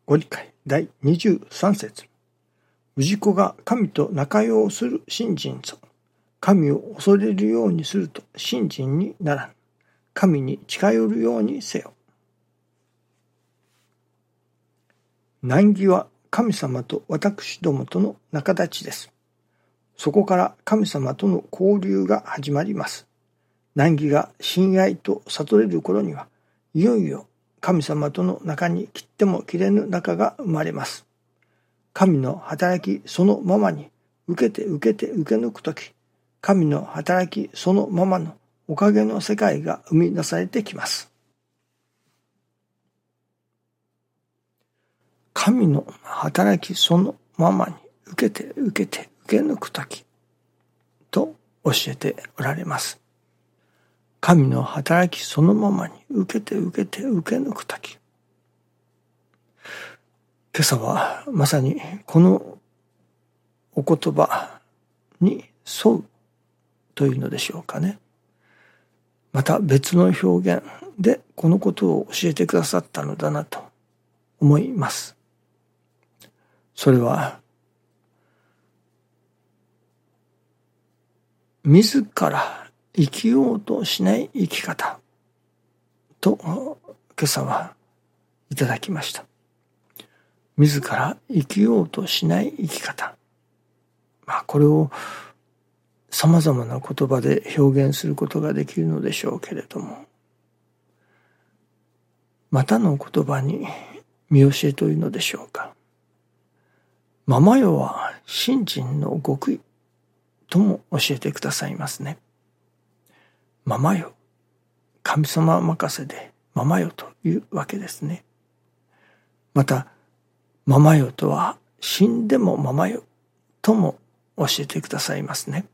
ご理解第23節。氏子が神と仲良うする信心ぞ。神を恐れるようにすると信心にならん。神に近寄るようにせよ。難儀は神様と私どもとの仲立ちです。そこから神様との交流が始まります。難儀が親愛と悟れる頃には、いよいよ神様との中に切っても切れぬ仲が生まれます。神の働きそのままに受け抜くとき、神の働きそのままのおかげの世界が生み出されてきます。神の働きそのままに受け抜くときと教えておられます。神の働きそのままに受け抜くとき。今朝はまさにこのお言葉に沿うというのでしょうかね。また別の表現でこのことを教えてくださったのだなと思います。それは自ら生きようとしない生き方と今朝はいただきました。自ら生きようとしない生き方。これを様々な言葉で表現することができるのでしょうけれども、またの言葉に見教えというのでしょうか。ママよは信心の極意とも教えてくださいますね。ママよ、神様任せでママよというわけですね。またママよとは死んでもママよとも教えてくださいますね。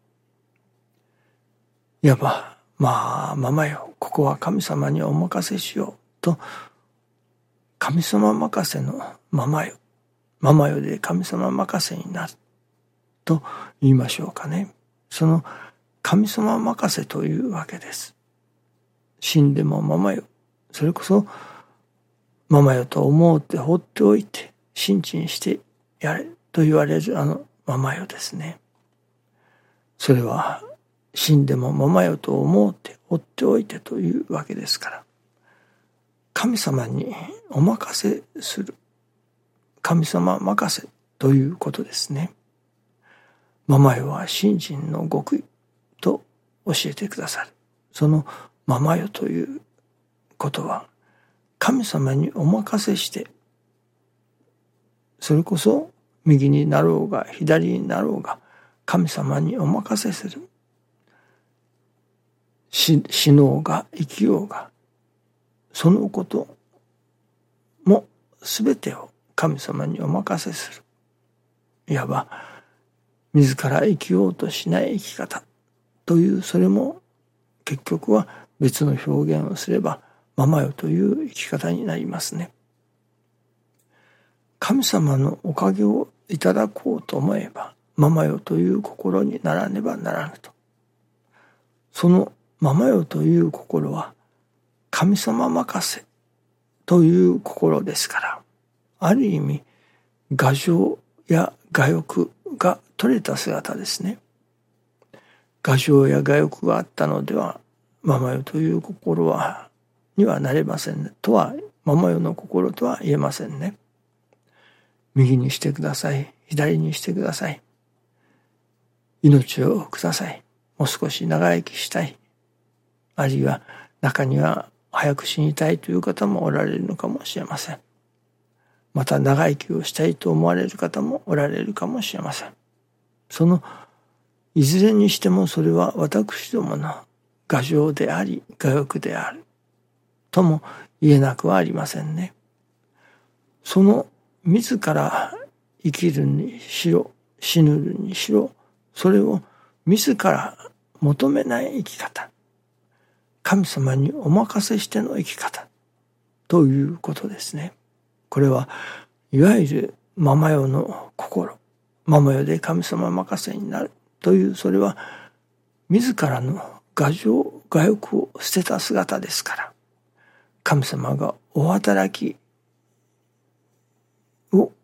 いわばママよ、ここは神様にお任せしようと、神様任せのママよで神様任せになると言いましょうかね。その神様任せというわけです。死んでもママよ、それこそママよと思うて放っておいて信心してやれと言われるあのママよですね。それは死んでもママよと思うて放っておいてというわけですから、神様にお任せする、神様任せということですね。ママよは信心の極意と教えてくださる。そのママよということは、神様にお任せして、それこそ右になろうが左になろうが神様にお任せする。死のうが生きようが、そのこともすべてを神様にお任せする。いわば自ら生きようとしない生き方という、それも結局は別の表現をすればママよという生き方になりますね。神様のおかげをいただこうと思えばママよという心にならねばならぬと。そのママよという心は神様任せという心ですから、ある意味我情や我欲が取れた姿ですね。我情や我欲があったのではママよという心にはなれませんね。とはママよの心とは言えませんね。右にしてください、左にしてください、命をください、もう少し長生きしたい、あるいは中には早く死にたいという方もおられるのかもしれません。また長生きをしたいと思われる方もおられるかもしれません。そのいずれにしてもそれは私どもの我情であり我欲であるとも言えなくはありませんね。その自ら生きるにしろ死ぬるにしろ、それを自ら求めない生き方、神様にお任せしての生き方ということですね。これはいわゆるママよの心、ママよで神様任せになるという、それは自らの我情我欲を捨てた姿ですから、神様がお働き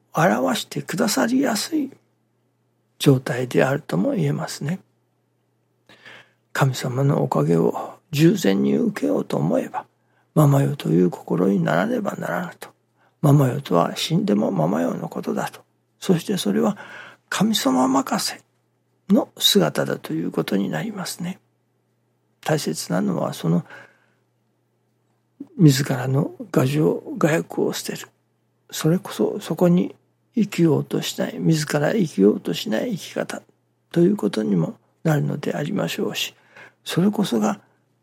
表してくださりやすい状態であるとも言えますね。神様のおかげを従前に受けようと思えば、ママよという心にならねばならぬと。ママよとは死んでもママよのことだと。そしてそれは神様任せの姿だということになりますね。大切なのはその自らの我情我欲を捨てる。それこそそこに生きようとしない、自ら生きようとしない生き方ということにもなるのでありましょうし、それこそが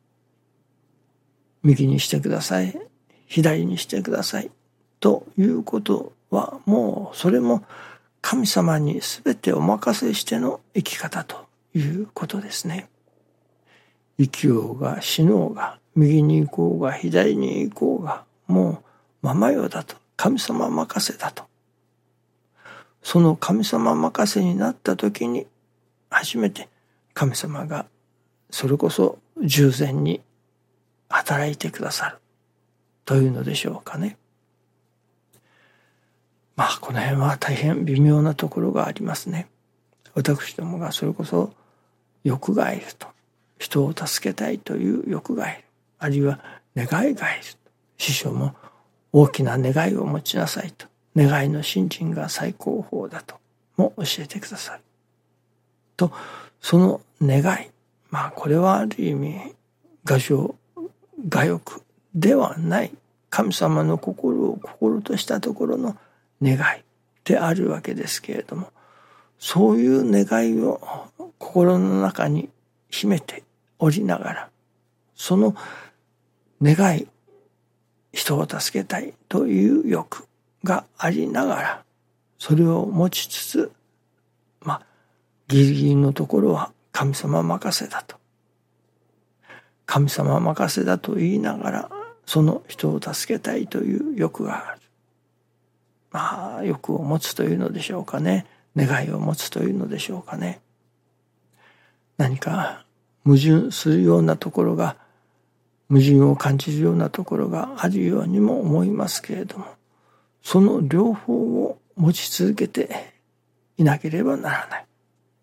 右にしてください、左にしてくださいということは、もうそれも神様に全てお任せしての生き方ということですね。生きようが死のうが、右に行こうが左に行こうが、もうママよだと、神様任せだと。その神様任せになった時に初めて神様がそれこそ従前に働いてくださるというのでしょうかね。この辺は大変微妙なところがありますね。私どもがそれこそ欲がいると、人を助けたいという欲がいる、あるいは願いがいる。師匠も大きな願いを持ちなさいと、願いの信心が最高峰だとも教えてくださると、その願い、これはある意味我情我欲ではない神様の心を心としたところの願いであるわけですけれども、そういう願いを心の中に秘めておりながら、その願い、人を助けたいという欲がありながら、それを持ちつつ、ギリギリのところは神様任せだと。神様任せだと言いながら、その人を助けたいという欲がある。欲を持つというのでしょうかね。願いを持つというのでしょうかね。何か矛盾するようなところが、矛盾を感じるようなところがあるようにも思いますけれども、その両方を持ち続けていなければならない。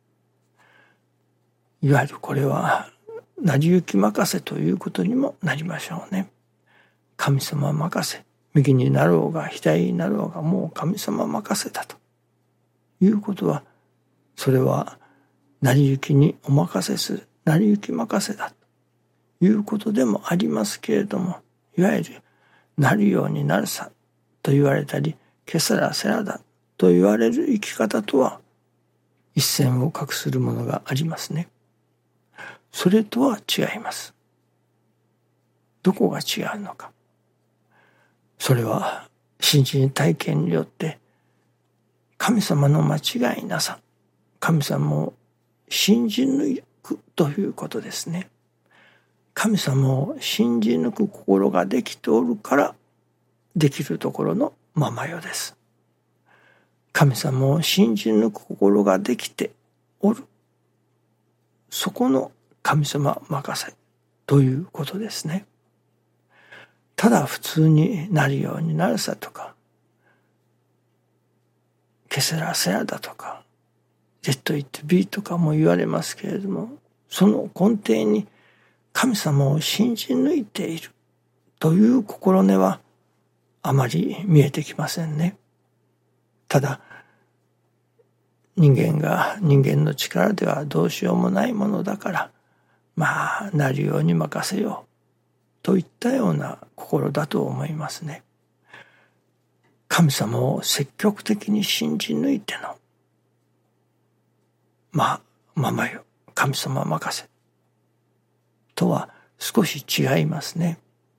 いわゆるこれは成り行き任せということにもなりましょうね。神様任せ、右になろうが左になろうがもう神様任せだということは、それは成り行きにお任せする、成り行き任せだということでもありますけれども、いわゆるなるようになるさと言われたり、けさらせらだと言われる生き方とは一線を画するものがありますね。それとは違います。どこが違うのか。それは信心体験によって神様の間違いなさ、神様を信じ抜くということですね。神様を信じ抜く心ができておるからできるところのママよです。神様を信じ抜く心ができておる、そこの神様任せということですね。ただ普通になるようになるさとか、けせらせらだとか、Z 言って B とかも言われますけれども、その根底に神様を信じ抜いているという心根はあまり見えてきませんね。ただ人間が人間の力ではどうしようもないものだから、なるように任せようといったような心だと思いますね。神様を積極的に信じ抜いてのママよ神様任せとは少し違いますね。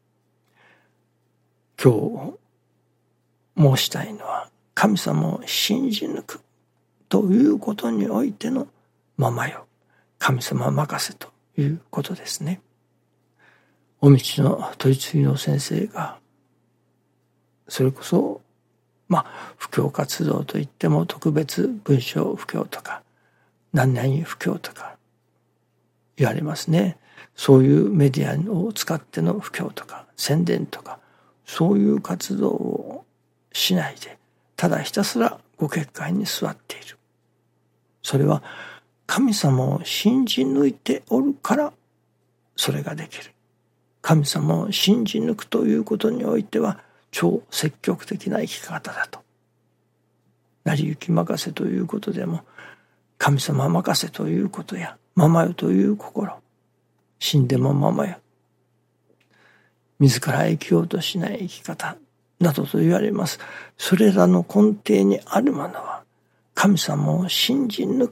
今日申したいのは、神様を信じ抜くということにおいてのママよ神様任せということですね。お道の取り次ぎの先生が、それこそ布教活動といっても特別文章布教とか何々布教とか言われますね。そういうメディアを使っての布教とか宣伝とか、そういう活動をしないでただひたすらご結界に座っている。それは神様を信じ抜いておるからそれができる。神様を信じ抜くということにおいては超積極的な生き方だと。成り行き任せということでも、神様任せということや、ままよという心、死んでもままよ、自ら生きようとしない生き方などと言われます。それらの根底にあるものは、神様を信じ抜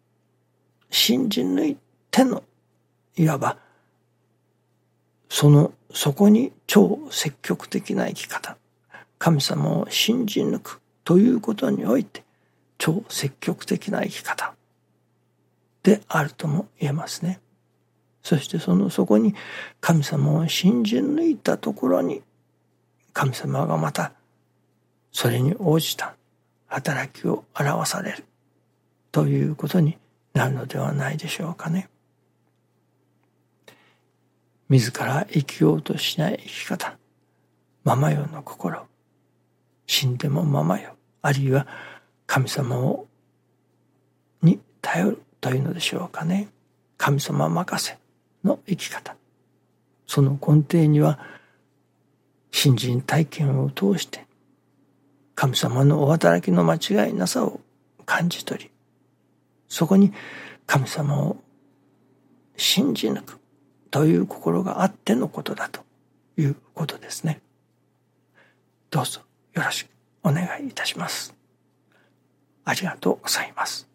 いての、いわばそこに超積極的な生き方、神様を信じ抜くということにおいて超積極的な生き方であるとも言えますね。そしてそこに神様を信じ抜いたところに神様がまたそれに応じた働きを表されるということになるのではないでしょうかね。自ら生きようとしない生き方、ままよの心、死んでもままよ、あるいは神様に頼るというのでしょうかね。神様任せの生き方、その根底には信心体験を通して神様のお働きの間違いなさを感じ取り、そこに神様を信じ抜くという心があってのことだということですね。どうぞよろしくお願いいたします。ありがとうございます。